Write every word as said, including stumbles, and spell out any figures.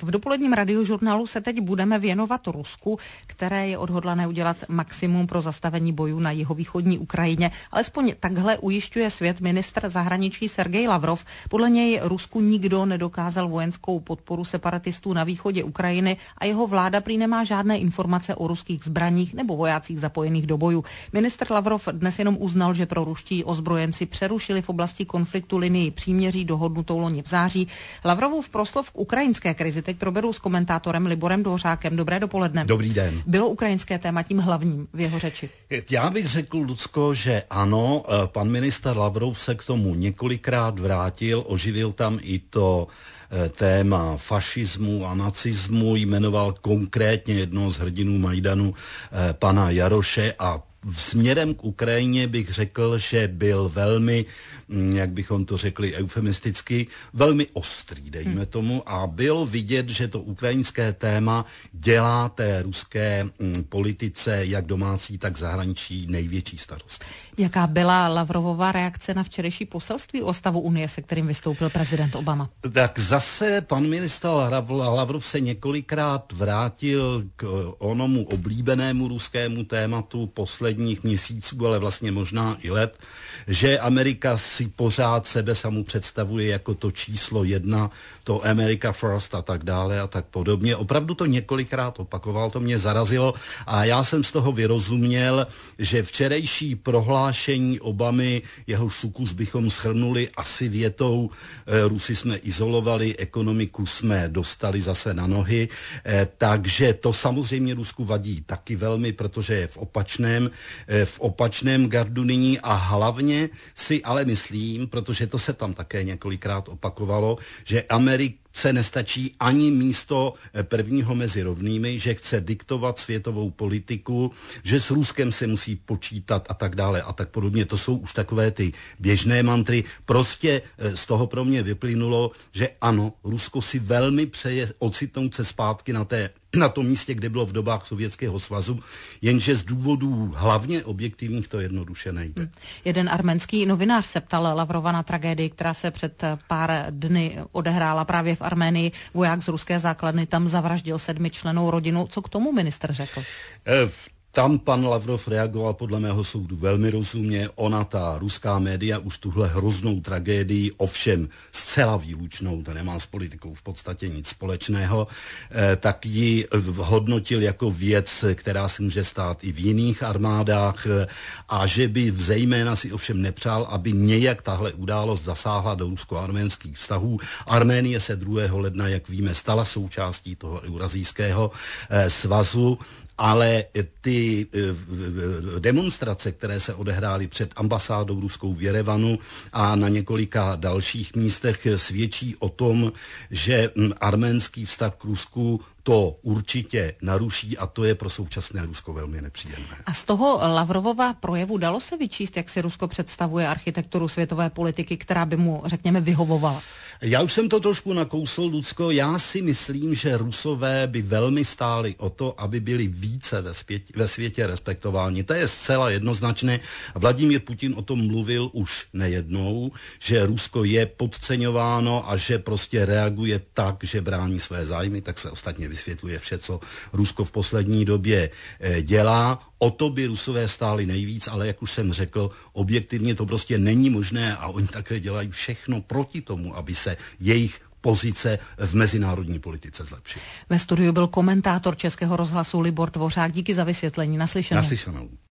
V dopoledním radiožurnálu se teď budeme věnovat Rusku, které je odhodlané udělat maximum pro zastavení bojů na jihovýchodní Ukrajině. Alespoň takhle ujišťuje svět ministr zahraničí Sergej Lavrov. Podle něj Rusku nikdo nedokázal vojenskou podporu separatistů na východě Ukrajiny a jeho vláda prý nemá žádné informace o ruských zbraních nebo vojácích zapojených do bojů. Ministr Lavrov dnes jenom uznal, že pro ruští ozbrojenci přerušili v oblasti konfliktu linii příměří dohodnutou loni v září. Lavrovův proslov k ukrajinské krizi teď proberu s komentátorem Liborem Dvořákem. Dobré dopoledne. Dobrý den. Bylo ukrajinské téma tím hlavním v jeho řeči? Já bych řekl, Lucko, že ano, pan ministr Lavrov se k tomu několikrát vrátil, oživil tam i to téma fašismu a nacismu, jmenoval konkrétně jednoho z hrdinů Majdanu, pana Jaroše, a směrem k Ukrajině bych řekl, že byl velmi, jak bychom to řekli eufemisticky, velmi ostrý, dejme tomu, a bylo vidět, že to ukrajinské téma dělá té ruské politice, jak domácí, tak zahraničí, největší starost. Jaká byla Lavrovova reakce na včerejší poselství o stavu Unie, se kterým vystoupil prezident Obama? Tak zase pan ministr Lavrov se několikrát vrátil k onomu oblíbenému ruskému tématu posledních měsíců, ale vlastně možná i let, že Amerika si pořád sebe samu představuje jako to číslo jedna, to America First a tak dále a tak podobně. Opravdu to několikrát opakoval, to mě zarazilo a já jsem z toho vyrozuměl, že včerejší prohlášení Obamy, jehož sukus bychom shrnuli asi větou, Rusy jsme izolovali, ekonomiku jsme dostali zase na nohy, takže to samozřejmě Rusku vadí taky velmi, protože je v opačném, v opačném gardu nyní a hlavně si ale myslím, protože to se tam také několikrát opakovalo, že Americe nestačí ani místo prvního mezi rovnými, že chce diktovat světovou politiku, že s Ruskem se musí počítat a tak dále a tak podobně. To jsou už takové ty běžné mantry. Prostě z toho pro mě vyplynulo, že ano, Rusko si velmi přeje ocitnout se zpátky na té na tom místě, kde bylo v dobách Sovětského svazu, jenže z důvodů hlavně objektivních to jednoduše nejde. Hmm. Jeden arménský novinář se ptal Lavrova na tragédii, která se před pár dny odehrála právě v Arménii. Voják z ruské základny tam zavraždil sedmičlennou rodinu. Co k tomu ministr řekl? V Tam pan Lavrov reagoval podle mého soudu velmi rozumně. Ona, ta ruská média, už tuhle hroznou tragédii, ovšem zcela výlučnou, to nemá s politikou v podstatě nic společného, eh, tak ji hodnotil jako věc, která se může stát i v jiných armádách eh, a že by zejména si ovšem nepřál, aby nějak tahle událost zasáhla do rusko-arménských vztahů. Arménie se druhého ledna, jak víme, stala součástí toho eurazijského eh, svazu, ale ty demonstrace, které se odehrály před ambasádou ruskou v Jerevanu a na několika dalších místech, svědčí o tom, že arménský vztah k Rusku to určitě naruší a to je pro současné Rusko velmi nepříjemné. A z toho Lavrovova projevu dalo se vyčíst, jak si Rusko představuje architekturu světové politiky, která by mu, řekněme, vyhovovala? Já už jsem to trošku nakousl, Lucko. Já si myslím, že Rusové by velmi stáli o to, aby byli více ve, zpět, ve světě respektováni. To je zcela jednoznačné. Vladimír Putin o tom mluvil už nejednou, že Rusko je podceňováno a že prostě reaguje tak, že brání své zájmy, tak se ostatně vysvětluje vše, co Rusko v poslední době dělá. O to by Rusové stáli nejvíc, ale jak už jsem řekl, objektivně to prostě není možné a oni také dělají všechno proti tomu, aby se jejich pozice v mezinárodní politice zlepšila. Ve studiu byl komentátor Českého rozhlasu Libor Dvořák. Díky za vysvětlení. Naslyšenou. Naslyšenou.